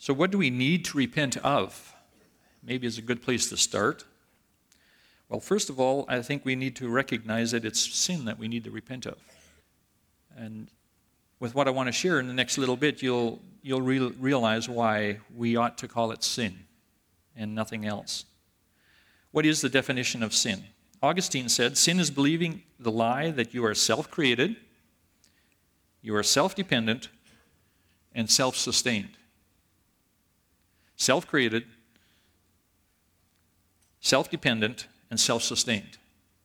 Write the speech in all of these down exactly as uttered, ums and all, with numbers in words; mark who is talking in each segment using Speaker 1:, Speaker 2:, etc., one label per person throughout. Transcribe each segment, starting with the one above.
Speaker 1: So what do we need to repent of? Maybe it's a good place to start. Well, first of all, I think we need to recognize that it's sin that we need to repent of. And with what I want to share in the next little bit, you'll you'll re- realize why we ought to call it sin and nothing else. What is the definition of sin? Augustine said, sin is believing the lie that you are self-created, you are self-dependent, and self-sustained. Self-created, self-dependent, and self-sustained.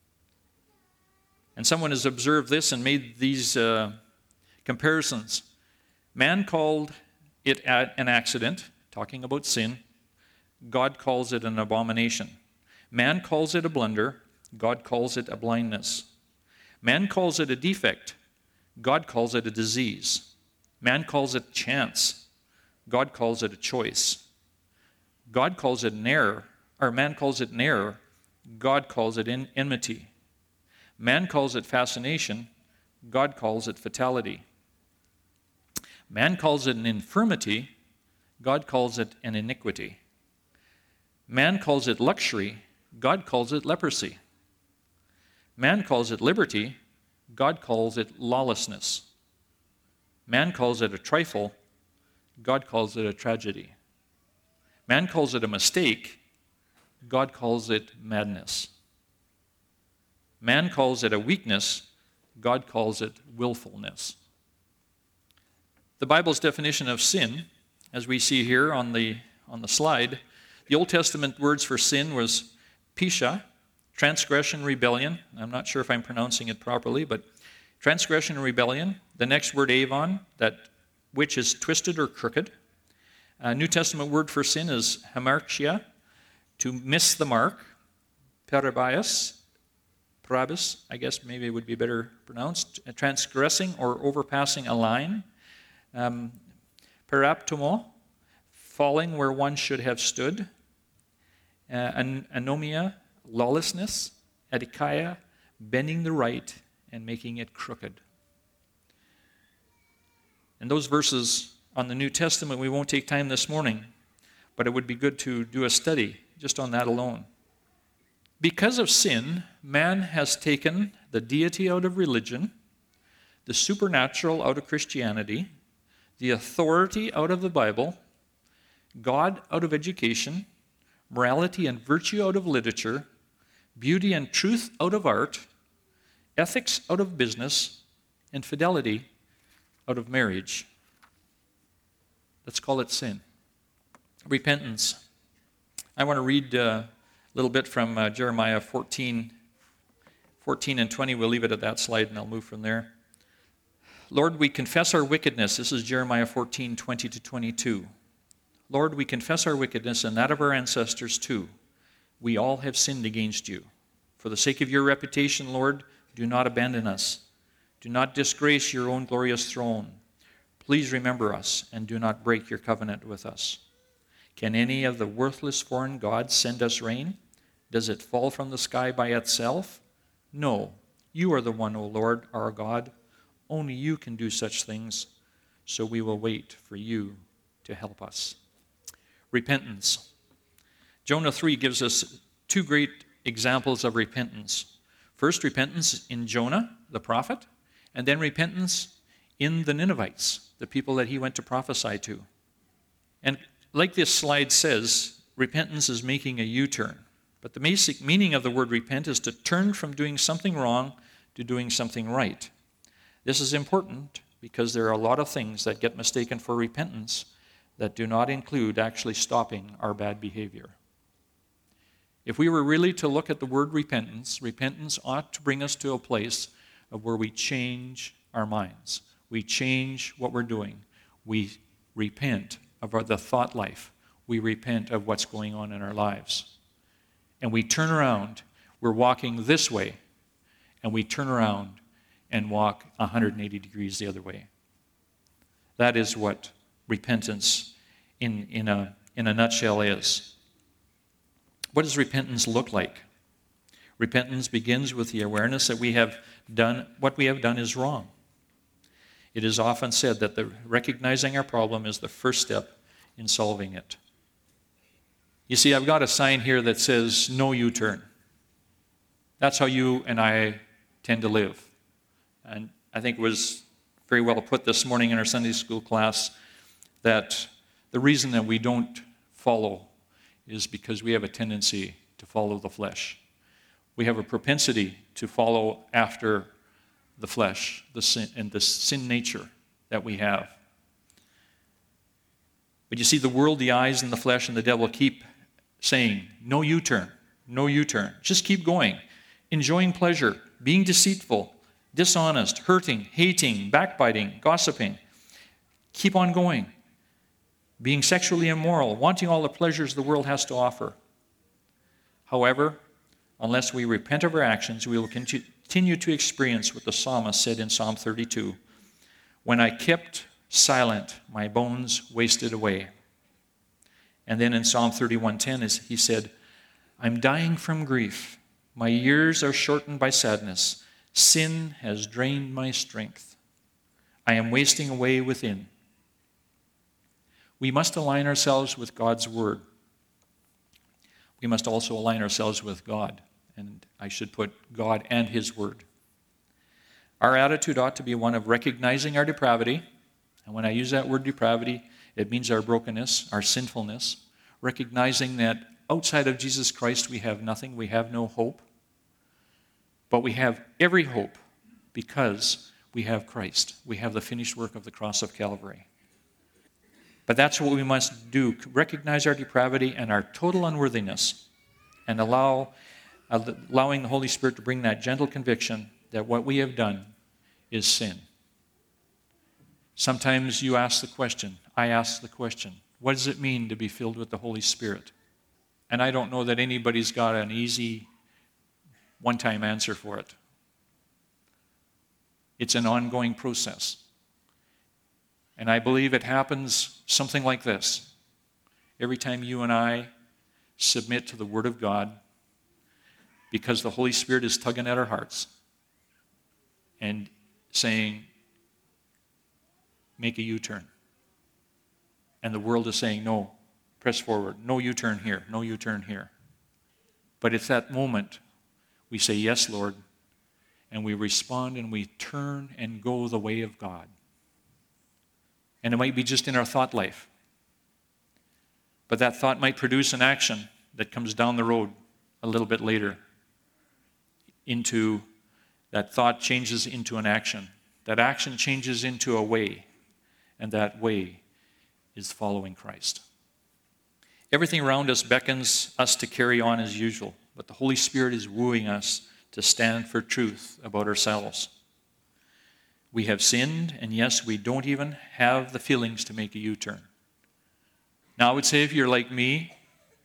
Speaker 1: And someone has observed this and made these uh, comparisons. Man called it an accident, talking about sin. God calls it an abomination. Man calls it a blunder. God calls it a blindness. Man calls it a defect. God calls it a disease. Man calls it chance. God calls it a choice. God calls it an error, or man calls it an error. God calls it en- enmity. Man calls it fascination. God calls it fatality. Man calls it an infirmity. God calls it an iniquity. Man calls it luxury. God calls it leprosy. Man calls it liberty. God calls it lawlessness. Man calls it a trifle. God calls it a tragedy. Man calls it a mistake. God calls it madness. Man calls it a weakness. God calls it willfulness. The Bible's definition of sin, as we see here on the, on the slide, the Old Testament words for sin was pisha, transgression, rebellion. I'm not sure if I'm pronouncing it properly, but transgression and rebellion. The next word, avon, that which is twisted or crooked. A New Testament word for sin is hamartia, to miss the mark. Parabias, parabis, I guess maybe it would be better pronounced, transgressing or overpassing a line. Um, paraptomo, falling where one should have stood. Uh, an- anomia, lawlessness. Adikaia, bending the right and making it crooked. And those verses on the New Testament, we won't take time this morning, but it would be good to do a study just on that alone. Because of sin, man has taken the deity out of religion, the supernatural out of Christianity, the authority out of the Bible, God out of education, morality and virtue out of literature, beauty and truth out of art, ethics out of business, and fidelity out of marriage. Let's call it sin. Repentance. I want to read uh, a little bit from uh, Jeremiah fourteen, fourteen and twenty. We'll leave it at that slide and I'll move from there. Lord, we confess our wickedness. This is Jeremiah fourteen, twenty to twenty-two. Lord, we confess our wickedness and that of our ancestors too. We all have sinned against you. For the sake of your reputation, Lord, do not abandon us. Do not disgrace your own glorious throne. Please remember us and do not break your covenant with us. Can any of the worthless foreign gods send us rain? Does it fall from the sky by itself? No, you are the one, O Lord, our God. Only you can do such things, so we will wait for you to help us. Repentance. Jonah three gives us two great examples of repentance. First, repentance in Jonah, the prophet, and then repentance in the Ninevites, the people that he went to prophesy to. And like this slide says, repentance is making a U-turn. But the basic meaning of the word repent is to turn from doing something wrong to doing something right. This is important because there are a lot of things that get mistaken for repentance that do not include actually stopping our bad behavior. If we were really to look at the word repentance, repentance ought to bring us to a place of where we change our minds. We change what we're doing. We repent of our, the thought life. We repent of what's going on in our lives. And we turn around. We're walking this way. And we turn around and walk one hundred eighty degrees the other way. That is what repentance in, in, a, in a nutshell is. What does repentance look like? Repentance begins with the awareness that we have done, what we have done is wrong. It is often said that the recognizing our problem is the first step in solving it. You see, I've got a sign here that says, no U-turn. That's how you and I tend to live. And I think it was very well put this morning in our Sunday school class that the reason that we don't follow is because we have a tendency to follow the flesh. We have a propensity to follow after the flesh, the sin, and the sin nature that we have. But you see, the world, the eyes, and the flesh, and the devil keep saying, no U-turn, no U-turn. Just keep going, enjoying pleasure, being deceitful, dishonest, hurting, hating, backbiting, gossiping. Keep on going. Being sexually immoral, wanting all the pleasures the world has to offer. However, unless we repent of our actions, we will continue to experience what the psalmist said in Psalm thirty-two. When I kept silent, my bones wasted away. And then in Psalm thirty-one ten, he said, I'm dying from grief. My years are shortened by sadness. Sin has drained my strength. I am wasting away within. We must align ourselves with God's word. We must also align ourselves with God. And I should put God and his word. Our attitude ought to be one of recognizing our depravity. And when I use that word depravity, it means our brokenness, our sinfulness. Recognizing that outside of Jesus Christ we have nothing, we have no hope. But we have every hope because we have Christ. We have the finished work of the cross of Calvary. But that's what we must do, recognize our depravity and our total unworthiness, and allow, allowing the Holy Spirit to bring that gentle conviction that what we have done is sin. Sometimes you ask the question, I ask the question, what does it mean to be filled with the Holy Spirit? And I don't know that anybody's got an easy one-time answer for it. It's an ongoing process. And I believe it happens something like this. Every time you and I submit to the Word of God, because the Holy Spirit is tugging at our hearts and saying, make a U-turn. And the world is saying, no, press forward. No U-turn here. No U-turn here. But it's that moment we say, yes, Lord, and we respond and we turn and go the way of God. And it might be just in our thought life. But that thought might produce an action that comes down the road a little bit later. Into, that thought changes into an action. That action changes into a way. And that way is following Christ. Everything around us beckons us to carry on as usual. But the Holy Spirit is wooing us to stand for truth about ourselves. We have sinned, and yes, we don't even have the feelings to make a U-turn. Now, I would say if you're like me,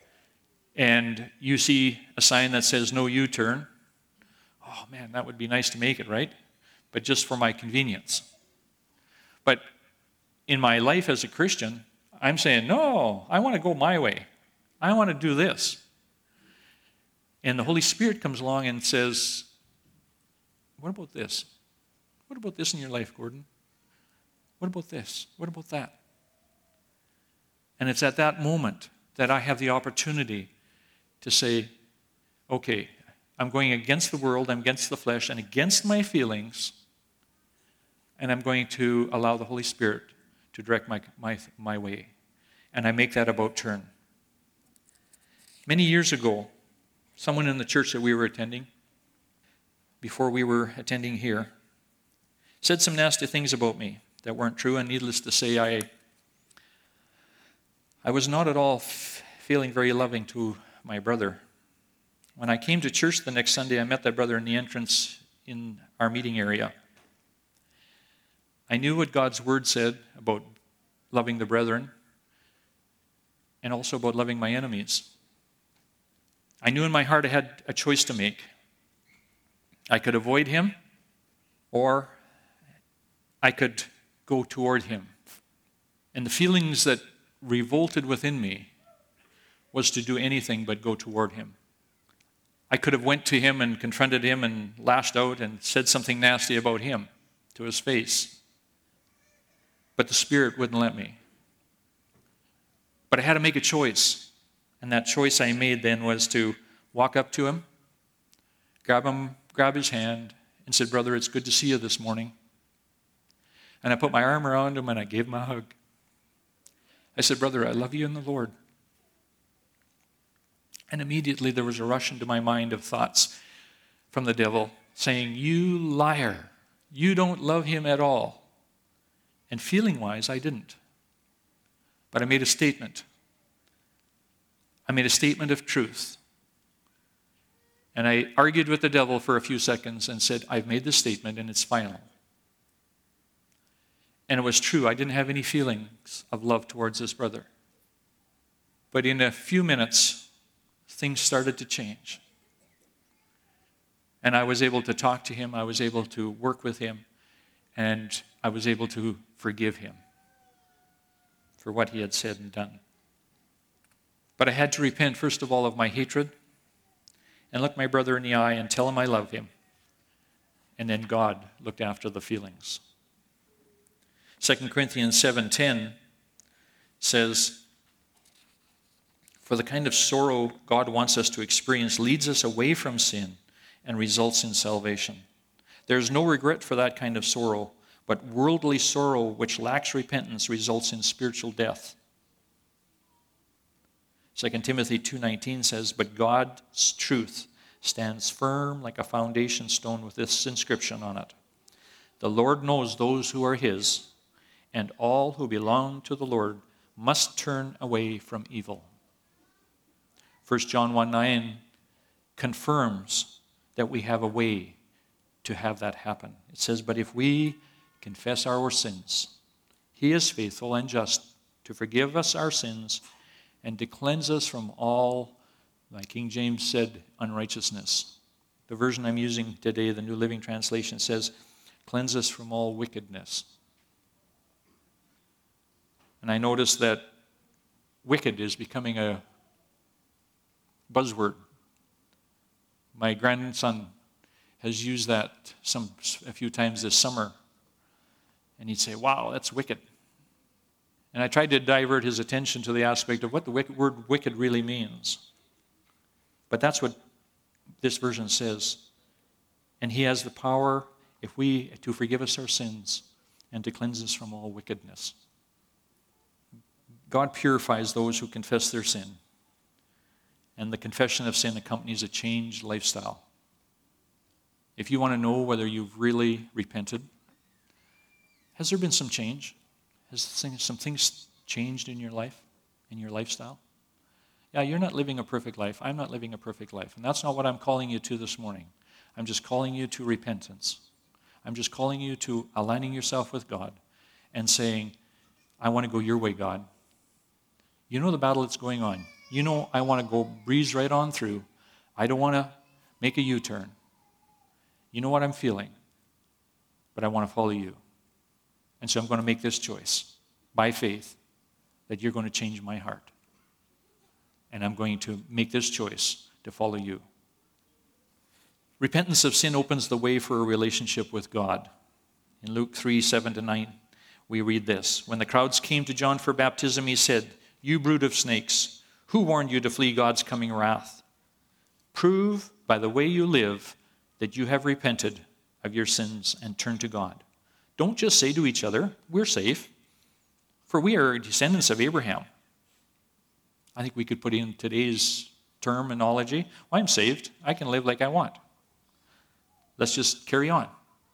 Speaker 1: and you see a sign that says no U-turn, oh man, that would be nice to make it, right? But just for my convenience. But in my life as a Christian, I'm saying, no, I want to go my way. I want to do this. And the Holy Spirit comes along and says, what about this? What about this in your life, Gordon? What about this? What about that? And it's at that moment that I have the opportunity to say, okay, I'm going against the world, I'm against the flesh, and against my feelings, and I'm going to allow the Holy Spirit to direct my, my, my way. And I make that about turn. Many years ago, someone in the church that we were attending, before we were attending here, said some nasty things about me that weren't true, and needless to say, I I was not at all f- feeling very loving to my brother. When I came to church the next Sunday, I met that brother in the entrance in our meeting area. I knew what God's word said about loving the brethren and also about loving my enemies. I knew in my heart I had a choice to make. I could avoid him, or I could go toward him. And the feelings that revolted within me was to do anything but go toward him. I could have went to him and confronted him and lashed out and said something nasty about him to his face. But the Spirit wouldn't let me. But I had to make a choice. And that choice I made then was to walk up to him, grab him, grab his hand, and said, "Brother, it's good to see you this morning." And I put my arm around him and I gave him a hug. I said, "Brother, I love you in the Lord." And immediately there was a rush into my mind of thoughts from the devil saying, "You liar, you don't love him at all." And feeling-wise, I didn't. But I made a statement. I made a statement of truth. And I argued with the devil for a few seconds and said, "I've made this statement and it's final." And it was true. I didn't have any feelings of love towards this brother. But in a few minutes, things started to change. And I was able to talk to him. I was able to work with him. And I was able to forgive him for what he had said and done. But I had to repent, first of all, of my hatred and look my brother in the eye and tell him I love him. And then God looked after the feelings. Second Corinthians seven ten says, "For the kind of sorrow God wants us to experience leads us away from sin and results in salvation. There is no regret for that kind of sorrow, but worldly sorrow which lacks repentance results in spiritual death." Second Timothy two nineteen says, "But God's truth stands firm like a foundation stone with this inscription on it: The Lord knows those who are his, and all who belong to the Lord must turn away from evil." First John one nine confirms that we have a way to have that happen. It says, "But if we confess our sins, he is faithful and just to forgive us our sins and to cleanse us from all," like King James said, "unrighteousness." The version I'm using today, the New Living Translation, says, "Cleanse us from all wickedness." And I noticed that wicked is becoming a buzzword. My grandson has used that some a few times this summer. And he'd say, "Wow, that's wicked." And I tried to divert his attention to the aspect of what the word wicked really means. But that's what this version says. And he has the power, if we, to forgive us our sins and to cleanse us from all wickedness. God purifies those who confess their sin. And the confession of sin accompanies a changed lifestyle. If you want to know whether you've really repented, has there been some change? Has some things changed in your life, in your lifestyle? Yeah, you're not living a perfect life. I'm not living a perfect life. And that's not what I'm calling you to this morning. I'm just calling you to repentance. I'm just calling you to aligning yourself with God and saying, "I want to go your way, God. You know the battle that's going on. You know I want to go breeze right on through. I don't want to make a U-turn. You know what I'm feeling, but I want to follow you. And so I'm going to make this choice by faith that you're going to change my heart. And I'm going to make this choice to follow you." Repentance of sin opens the way for a relationship with God. In Luke three, seven to nine, we read this: "When the crowds came to John for baptism, he said, 'You brood of snakes, who warned you to flee God's coming wrath? Prove by the way you live that you have repented of your sins and turned to God. Don't just say to each other, we're safe, for we are descendants of Abraham.'" I think we could put in today's terminology, "Well, I'm saved. I can live like I want. Let's just carry on.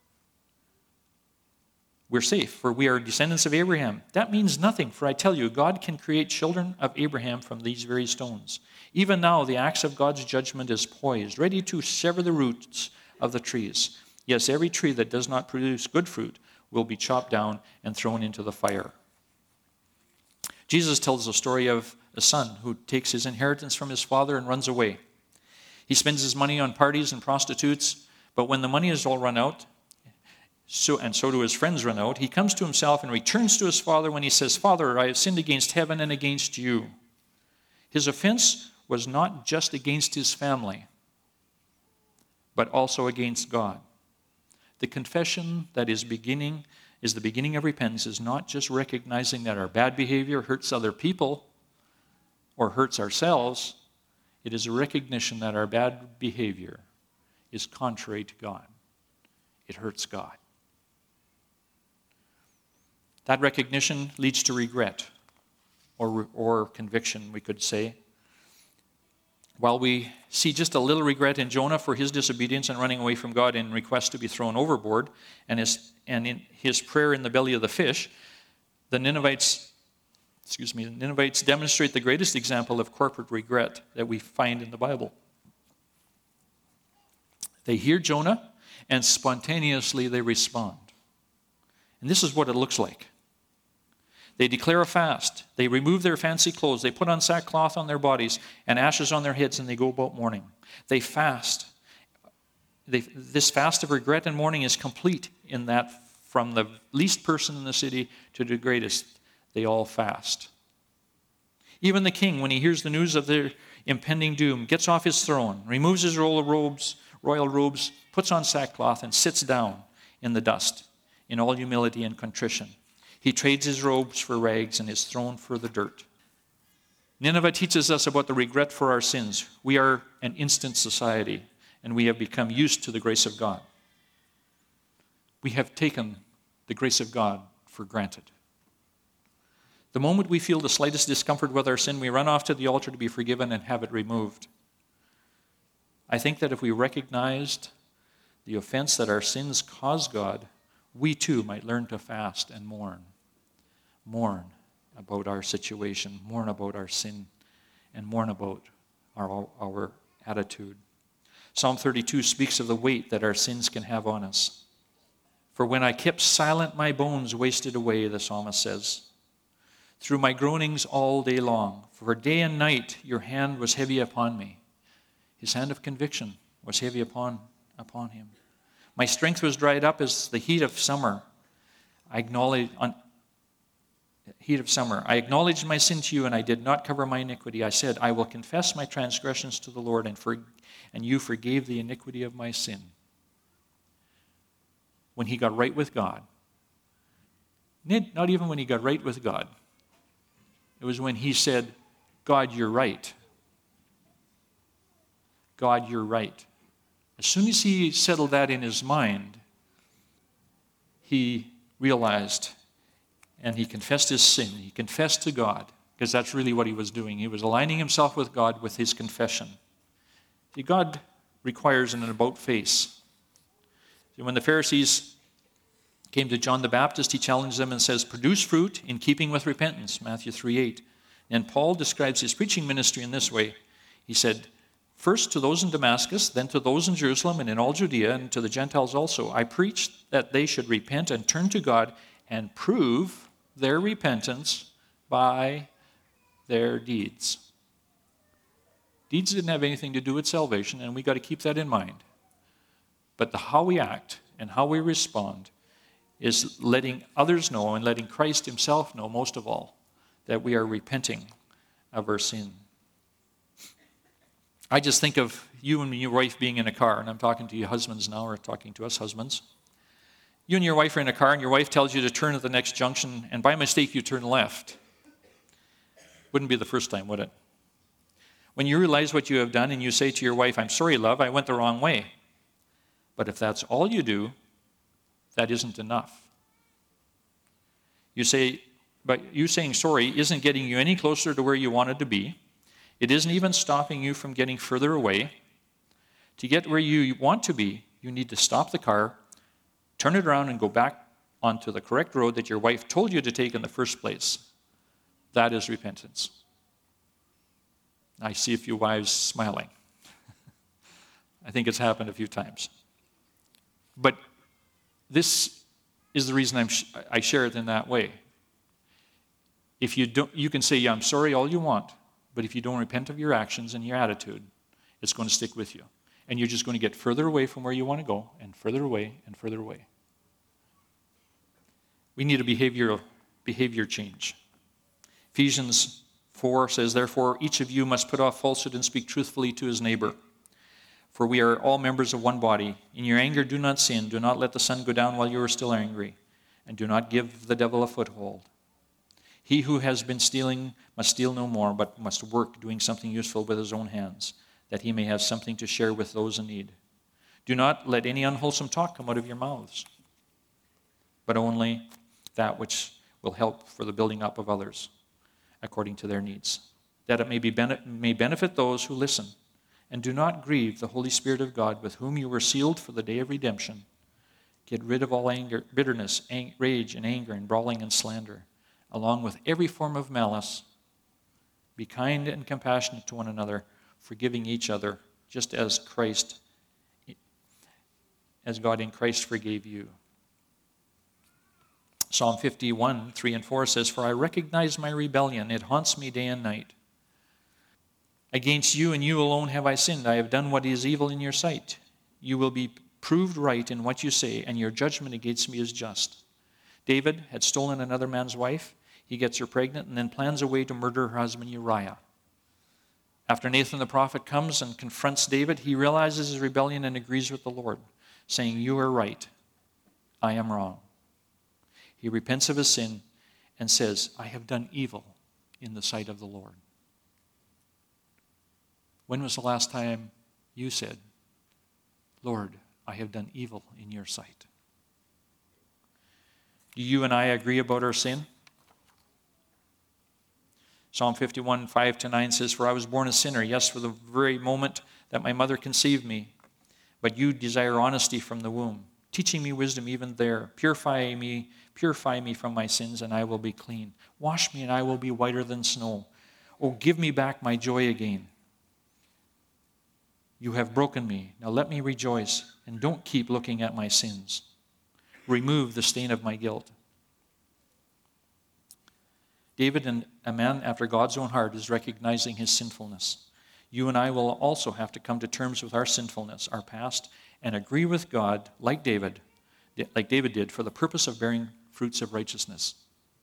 Speaker 1: We're safe, for we are descendants of Abraham." That means nothing, for I tell you, God can create children of Abraham from these very stones. Even now, the axe of God's judgment is poised, ready to sever the roots of the trees. Yes, every tree that does not produce good fruit will be chopped down and thrown into the fire. Jesus tells the story of a son who takes his inheritance from his father and runs away. He spends his money on parties and prostitutes, but when the money is all run out, so and so do his friends run out, he comes to himself and returns to his father when he says, "Father, I have sinned against heaven and against you." His offense was not just against his family, but also against God. The confession that is beginning is the beginning of repentance is not just recognizing that our bad behavior hurts other people, or hurts ourselves, it is a recognition that our bad behavior is contrary to God. It hurts God. That recognition leads to regret or, or conviction, we could say. While we see just a little regret in Jonah for his disobedience and running away from God in request to be thrown overboard, and his, and in his prayer in the belly of the fish, the Ninevites, excuse me, the Ninevites demonstrate the greatest example of corporate regret that we find in the Bible. They hear Jonah, and spontaneously they respond. And this is what it looks like. They declare a fast. They remove their fancy clothes. They put on sackcloth on their bodies and ashes on their heads, and they go about mourning. They fast. They, this fast of regret and mourning is complete in that from the least person in the city to the greatest, they all fast. Even the king, when he hears the news of their impending doom, gets off his throne, removes his royal robes, royal robes, puts on sackcloth, and sits down in the dust in all humility and contrition. He trades his robes for rags and his throne for the dirt. Nineveh teaches us about the regret for our sins. We are an instant society, and we have become used to the grace of God. We have taken the grace of God for granted. The moment we feel the slightest discomfort with our sin, we run off to the altar to be forgiven and have it removed. I think that if we recognized the offense that our sins cause God, we too might learn to fast and mourn. Mourn about our situation, mourn about our sin, and mourn about our, our attitude. Psalm thirty-two speaks of the weight that our sins can have on us. For when I kept silent, my bones wasted away, the psalmist says, through my groanings all day long. For day and night your hand was heavy upon me. His hand of conviction was heavy upon, upon him. My strength was dried up as the heat of summer. I acknowledge on heat of summer. I acknowledged my sin to you, and I did not cover my iniquity. I said, I will confess my transgressions to the Lord, and for, and you forgave the iniquity of my sin. When he got right with God, not even when he got right with God, it was when he said, God, you're right. God, you're right. As soon as he settled that in his mind, he realized and he confessed his sin. He confessed to God, because that's really what he was doing. He was aligning himself with God with his confession. See, God requires an about face. See, when the Pharisees came to John the Baptist, he challenged them and says, produce fruit in keeping with repentance, Matthew three eight. And Paul describes his preaching ministry in this way. He said, first to those in Damascus, then to those in Jerusalem and in all Judea, and to the Gentiles also, I preached that they should repent and turn to God and prove their repentance by their deeds. Deeds didn't have anything to do with salvation, and we got to keep that in mind. But the how we act and how we respond is letting others know and letting Christ himself know, most of all, that we are repenting of our sin. I just think of you and your wife being in a car, and I'm talking to you husbands now, or talking to us husbands. You and your wife are in a car, and your wife tells you to turn at the next junction, and by mistake you turn left. Wouldn't be the first time, would it? When you realize what you have done and you say to your wife, I'm sorry, love, I went the wrong way. But if that's all you do, that isn't enough. You say, but you saying sorry isn't getting you any closer to where you wanted to be. It isn't even stopping you from getting further away. To get where you want to be, you need to stop the car, turn it around, and go back onto the correct road that your wife told you to take in the first place. That is repentance. I see a few wives smiling. I think it's happened a few times. But this is the reason I'm sh- I share it in that way. If you don't, you can say, yeah, I'm sorry all you want, but if you don't repent of your actions and your attitude, it's going to stick with you. And you're just going to get further away from where you want to go, and further away, and further away. We need a behavioral behavior change. Ephesians four says, therefore, each of you must put off falsehood and speak truthfully to his neighbor. For we are all members of one body. In your anger, do not sin. Do not let the sun go down while you are still angry. And do not give the devil a foothold. He who has been stealing must steal no more, but must work, doing something useful with his own hands, that he may have something to share with those in need. Do not let any unwholesome talk come out of your mouths, but only that which will help for the building up of others, according to their needs, that it may, be bene- may benefit those who listen. And do not grieve the Holy Spirit of God, with whom you were sealed for the day of redemption. Get rid of all anger, bitterness, ang- rage, and anger, and brawling and slander, along with every form of malice. Be kind and compassionate to one another, forgiving each other, just as Christ, as God in Christ forgave you. Psalm fifty-one, three and four says, For I recognize my rebellion. It haunts me day and night. Against you and you alone have I sinned. I have done what is evil in your sight. You will be proved right in what you say, and your judgment against me is just. David had stolen another man's wife. He gets her pregnant and then plans a way to murder her husband Uriah. After Nathan the prophet comes and confronts David, he realizes his rebellion and agrees with the Lord, saying, You are right. I am wrong. He repents of his sin and says, I have done evil in the sight of the Lord. When was the last time you said, Lord, I have done evil in your sight? Do you and I agree about our sin? Psalm fifty-one, five to nine says, For I was born a sinner, yes, for the very moment that my mother conceived me. But you desire honesty from the womb, teaching me wisdom even there. Purify me, purify me from my sins, and I will be clean. Wash me, and I will be whiter than snow. Oh, give me back my joy again. You have broken me. Now let me rejoice, and don't keep looking at my sins. Remove the stain of my guilt. David, and a man after God's own heart, is recognizing his sinfulness. You and I will also have to come to terms with our sinfulness, our past, and agree with God, like David, like David did, for the purpose of bearing fruits of righteousness.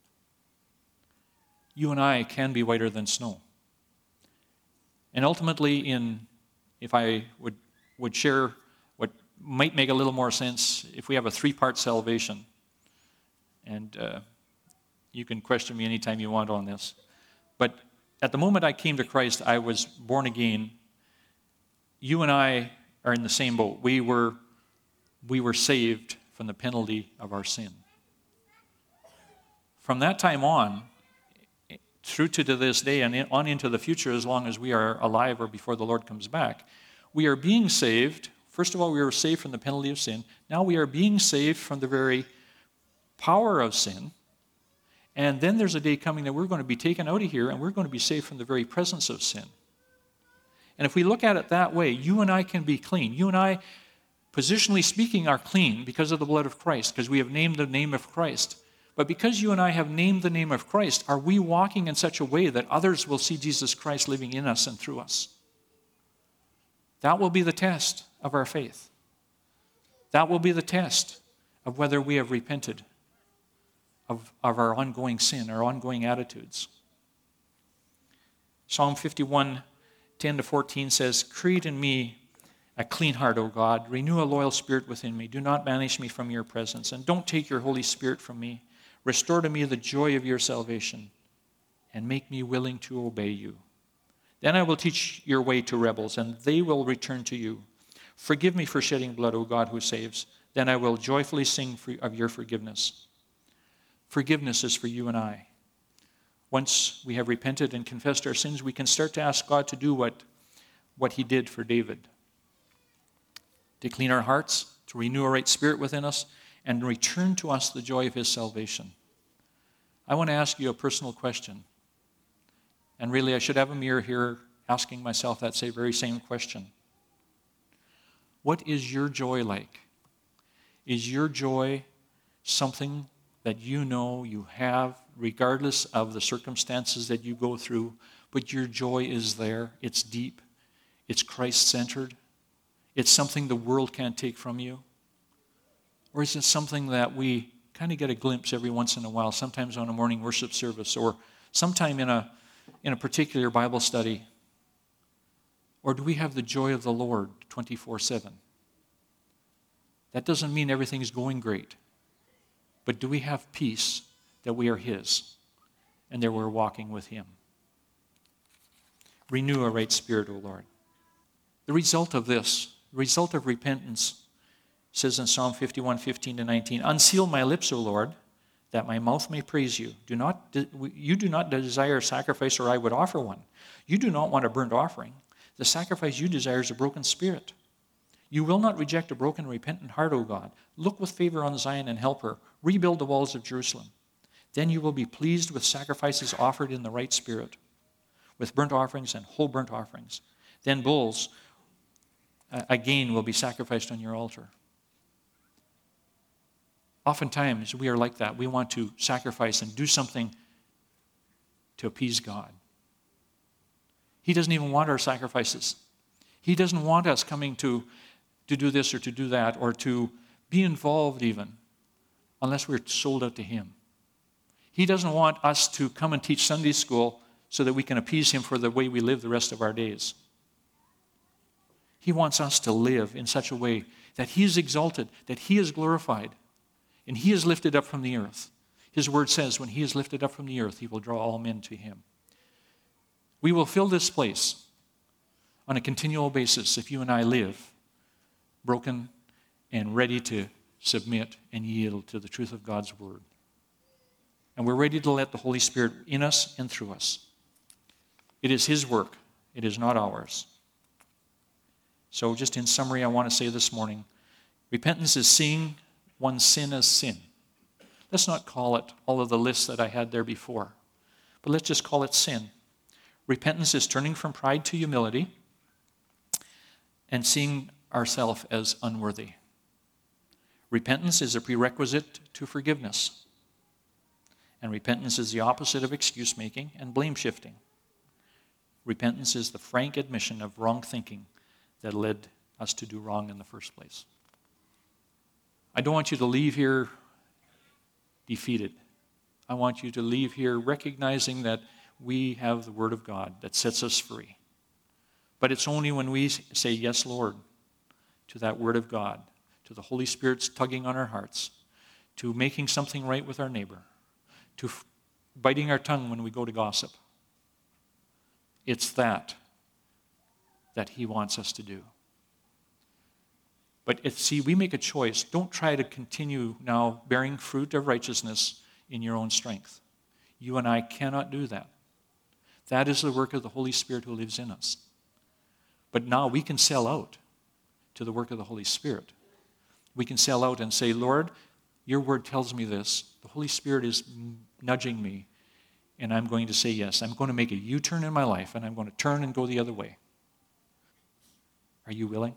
Speaker 1: You and I can be whiter than snow. And ultimately, in if I would, would share what might make a little more sense, if we have a three-part salvation, and uh, you can question me anytime you want on this, but at the moment I came to Christ, I was born again. You and I are in the same boat. We were, we were saved from the penalty of our sin. From that time on, through to this day and on into the future, as long as we are alive or before the Lord comes back, we are being saved. First of all, we were saved from the penalty of sin. Now we are being saved from the very power of sin. And then there's a day coming that we're going to be taken out of here and we're going to be saved from the very presence of sin. And if we look at it that way, you and I can be clean. You and I, positionally speaking, are clean because of the blood of Christ, because we have named the name of Christ. But because you and I have named the name of Christ, are we walking in such a way that others will see Jesus Christ living in us and through us? That will be the test of our faith. That will be the test of whether we have repented of, of our ongoing sin, our ongoing attitudes. Psalm fifty-one, ten to fourteen says, Create in me a clean heart, O God. Renew a loyal spirit within me. Do not banish me from your presence, and don't take your Holy Spirit from me. Restore to me the joy of your salvation, and make me willing to obey you. Then I will teach your way to rebels, and they will return to you. Forgive me for shedding blood, O God who saves. Then I will joyfully sing of your forgiveness. Forgiveness is for you and I. Once we have repented and confessed our sins, we can start to ask God to do what, what he did for David. To clean our hearts, to renew a right spirit within us, and return to us the joy of his salvation. I want to ask you a personal question. And really, I should have a mirror here asking myself that very same question. What is your joy like? Is your joy something that you know you have, regardless of the circumstances that you go through, but your joy is there, it's deep, it's Christ-centered, it's something the world can't take from you? Or is it something that we kind of get a glimpse every once in a while, sometimes on a morning worship service, or sometime in a, in a particular Bible study? Or do we have the joy of the Lord twenty-four seven? That doesn't mean everything's going great. But do we have peace that we are his? and that we're walking with him. Renew a right spirit, O Lord. The result of this, the result of repentance, says in Psalm fifty-one, fifteen to nineteen, unseal my lips, O Lord, that my mouth may praise you. Do not, you do not desire a sacrifice, or I would offer one. You do not want a burnt offering. The sacrifice you desire is a broken spirit. You will not reject a broken, repentant heart, O God. Look with favor on Zion and help her. Rebuild the walls of Jerusalem. Then you will be pleased with sacrifices offered in the right spirit, with burnt offerings and whole burnt offerings. Then bulls, uh, again, will be sacrificed on your altar. Oftentimes, we are like that. We want to sacrifice and do something to appease God. He doesn't even want our sacrifices. He doesn't want us coming to, to do this or to do that or to be involved even, unless we're sold out to him. He doesn't want us to come and teach Sunday school so that we can appease him for the way we live the rest of our days. He wants us to live in such a way that he is exalted, that he is glorified, and he is lifted up from the earth. His word says, when he is lifted up from the earth, he will draw all men to him. We will fill this place on a continual basis if you and I live broken and ready to submit and yield to the truth of God's word. And we're ready to let the Holy Spirit in us and through us. It is his work. It is not ours. So just in summary, I want to say this morning, repentance is seeing one's sin as sin. Let's not call it all of the lists that I had there before, but let's just call it sin. Repentance is turning from pride to humility and seeing ourselves as unworthy. Repentance is a prerequisite to forgiveness. And repentance is the opposite of excuse-making and blame-shifting. Repentance is the frank admission of wrong thinking that led us to do wrong in the first place. I don't want you to leave here defeated. I want you to leave here recognizing that we have the Word of God that sets us free. But it's only when we say, yes, Lord, to that Word of God, to the Holy Spirit's tugging on our hearts, to making something right with our neighbor, to f- biting our tongue when we go to gossip. It's that that he wants us to do. But if, see, we make a choice. Don't try to continue now bearing fruit of righteousness in your own strength. You and I cannot do that. That is the work of the Holy Spirit who lives in us. But now we can sell out to the work of the Holy Spirit. We can sell out and say, Lord, your word tells me this. The Holy Spirit is nudging me, and I'm going to say yes. I'm going to make a U-turn in my life, and I'm going to turn and go the other way. Are you willing?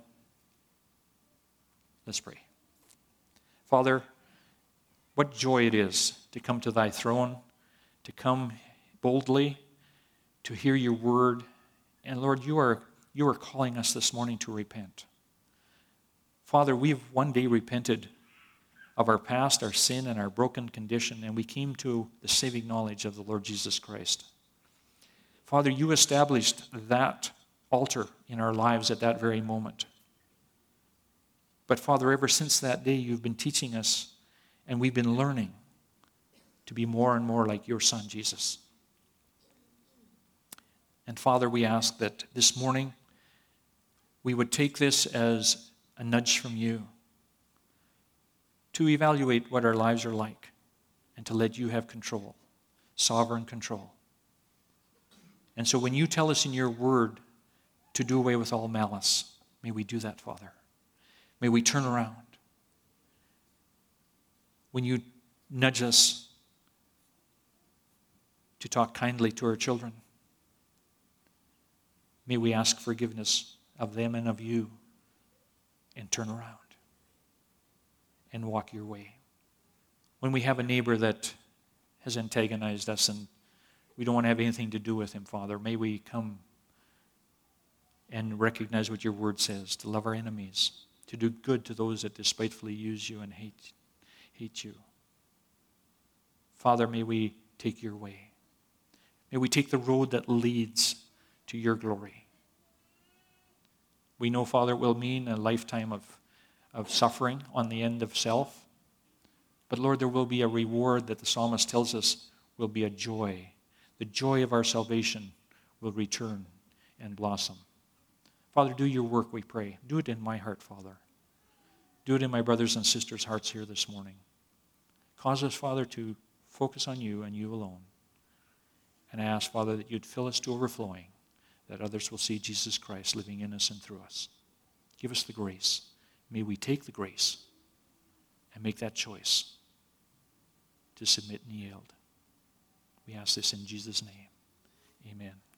Speaker 1: Let's pray. Father, what joy it is to come to thy throne, to come boldly, to hear your word. And Lord, you are, you are calling us this morning to repent. Father, we've one day repented of our past, our sin, and our broken condition, and we came to the saving knowledge of the Lord Jesus Christ. Father, you established that altar in our lives at that very moment. But Father, ever since that day, you've been teaching us, and we've been learning to be more and more like your Son, Jesus. And Father, we ask that this morning we would take this as a nudge from you to evaluate what our lives are like and to let you have control, sovereign control. And so when you tell us in your word to do away with all malice, may we do that, Father. May we turn around. When you nudge us to talk kindly to our children, may we ask forgiveness of them and of you and turn around and walk your way. When we have a neighbor that has antagonized us and we don't want to have anything to do with him, Father, may we come and recognize what your word says, to love our enemies, to do good to those that despitefully use you and hate, hate you. Father, may we take your way. May we take the road that leads to your glory. We know, Father, it will mean a lifetime of, of suffering on the end of self. But Lord, there will be a reward that the psalmist tells us will be a joy the joy of our salvation will return and blossom. Father, do your work, we pray. Do it in my heart, Father. Do it in my brothers and sisters' hearts here this morning. Cause us, Father, to focus on you and you alone. And I ask, Father, that you'd fill us to overflowing, that others will see Jesus Christ living in us and through us. Give us the grace. May we take the grace and make that choice to submit and yield. We ask this in Jesus' name. Amen.